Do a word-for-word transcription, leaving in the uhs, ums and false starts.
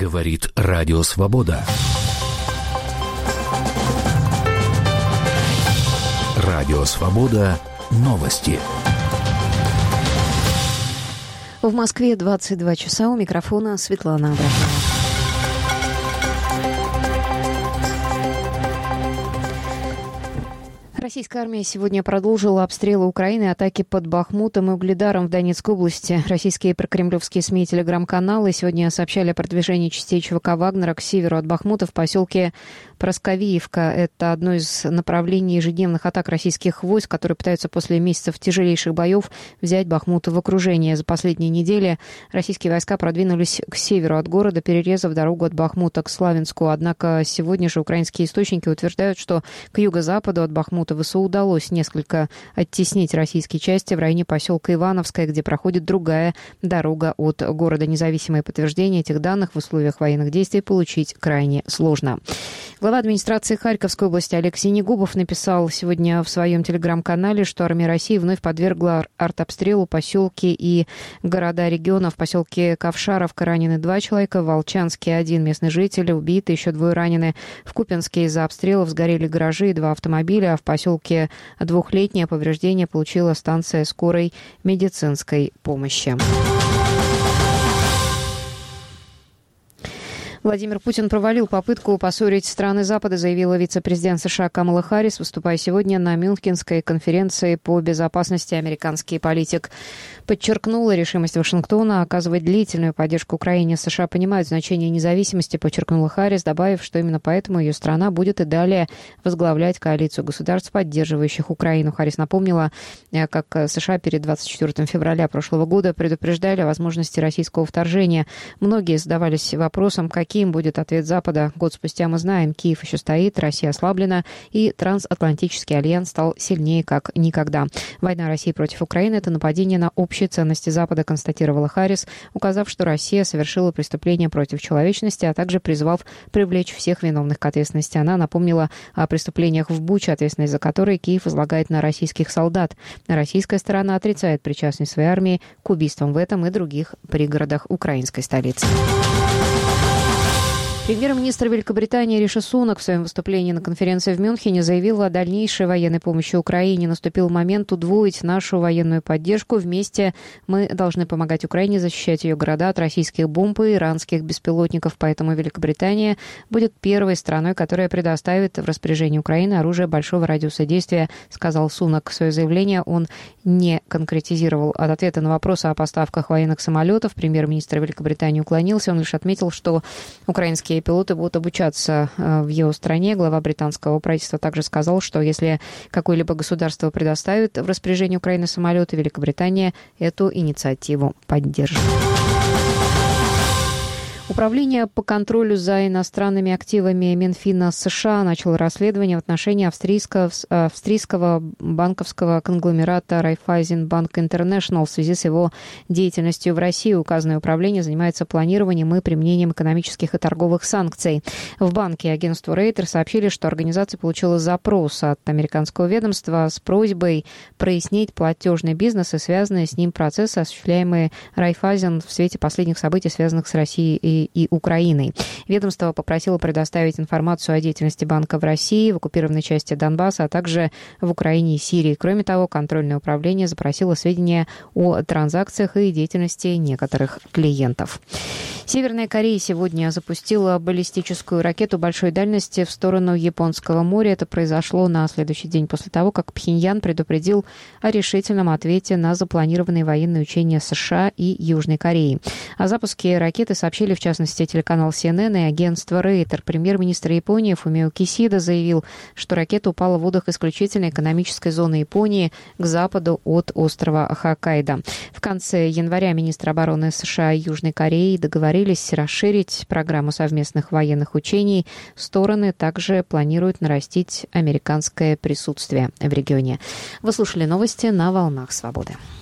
Говорит Радио Свобода. Радио Свобода. Новости. В Москве двадцать два часа. У микрофона Светлана Абрахамова. Российская армия сегодня продолжила обстрелы Украины, атаки под Бахмутом и Угледаром в Донецкой области. Российские прокремлевские СМИ и телеграм-каналы сегодня сообщали о продвижении частей ЧВК «Вагнера» к северу от Бахмута в поселке Просковиевка. Это одно из направлений ежедневных атак российских войск, которые пытаются после месяцев тяжелейших боев взять Бахмут в окружение. За последние недели российские войска продвинулись к северу от города, перерезав дорогу от Бахмута к Славянску. Однако сегодня же украинские источники утверждают, что к юго-западу от Бахмута ВСУ удалось несколько оттеснить российские части в районе поселка Ивановское, где проходит другая дорога от города. Независимое подтверждение этих данных в условиях военных действий получить крайне сложно. Глава администрации Харьковской области Олег Синегубов написал сегодня в своем телеграм-канале, что армия России вновь подвергла артобстрелу поселки и города региона. В поселке Ковшаровка ранены два человека, в Волчанске один местный житель, убиты, еще двое ранены. В Купянске из-за обстрелов сгорели гаражи и два автомобиля, а в поселке двухлетнее повреждение получила станция скорой медицинской помощи. Владимир Путин провалил попытку поссорить страны Запада, заявила вице-президент США Камала Харрис, выступая сегодня на Мюнхенской конференции по безопасности. Американский политик подчеркнула решимость Вашингтона оказывать длительную поддержку Украине. США понимают значение независимости, подчеркнула Харрис, добавив, что именно поэтому ее страна будет и далее возглавлять коалицию государств, поддерживающих Украину. Харрис напомнила, как США перед двадцать четвёртого февраля прошлого года предупреждали о возможности российского вторжения. Многие задавались вопросом, как Каким будет ответ Запада? Год спустя мы знаем, Киев еще стоит, Россия ослаблена, и трансатлантический альянс стал сильнее как никогда. Война России против Украины – это нападение на общие ценности Запада, констатировала Харрис, указав, что Россия совершила преступление против человечности, а также призвав привлечь всех виновных к ответственности. Она напомнила о преступлениях в Буче, ответственность за которые Киев возлагает на российских солдат. Российская сторона отрицает причастность своей армии к убийствам в этом и других пригородах украинской столицы. Премьер-министр Великобритании Риши Сунак в своем выступлении на конференции в Мюнхене заявил о дальнейшей военной помощи Украине. Наступил момент удвоить нашу военную поддержку. Вместе мы должны помогать Украине защищать ее города от российских бомб и иранских беспилотников. Поэтому Великобритания будет первой страной, которая предоставит в распоряжение Украины оружие большого радиуса действия, сказал Сунак. Свое заявление он не конкретизировал. От ответа на вопросы о поставках военных самолетов премьер-министр Великобритании уклонился. Он лишь отметил, что украинские пилоты будут обучаться в его стране. Глава британского правительства также сказал, что если какое-либо государство предоставит в распоряжение Украины самолеты, Великобритания эту инициативу поддержит. Управление по контролю за иностранными активами Минфина США начало расследование в отношении австрийского, австрийского банковского конгломерата Райффайзенбанк Интернешнл в связи с его деятельностью в России. Указанное управление занимается планированием и применением экономических и торговых санкций. В банке и агентству Рейтер сообщили, что организация получила запрос от американского ведомства с просьбой прояснить платежный бизнес и связанные с ним процессы, осуществляемые Райффайзен в свете последних событий, связанных с Россией и и Украиной. Ведомство попросило предоставить информацию о деятельности банка в России, в оккупированной части Донбасса, а также в Украине и Сирии. Кроме того, контрольное управление запросило сведения о транзакциях и деятельности некоторых клиентов. Северная Корея сегодня запустила баллистическую ракету большой дальности в сторону Японского моря. Это произошло на следующий день после того, как Пхеньян предупредил о решительном ответе на запланированные военные учения США и Южной Кореи. О запуске ракеты сообщили, в частности, телеканал Си Эн Эн и агентство Рейтер. Премьер-министр Японии Фумио Кисида заявил, что ракета упала в водах исключительно экономической зоны Японии к западу от острова Хоккайдо. В конце января министры обороны США и Южной Кореи договорились расширить программу совместных военных учений. Стороны также планируют нарастить американское присутствие в регионе. Вы слушали новости на «Волнах Свободы».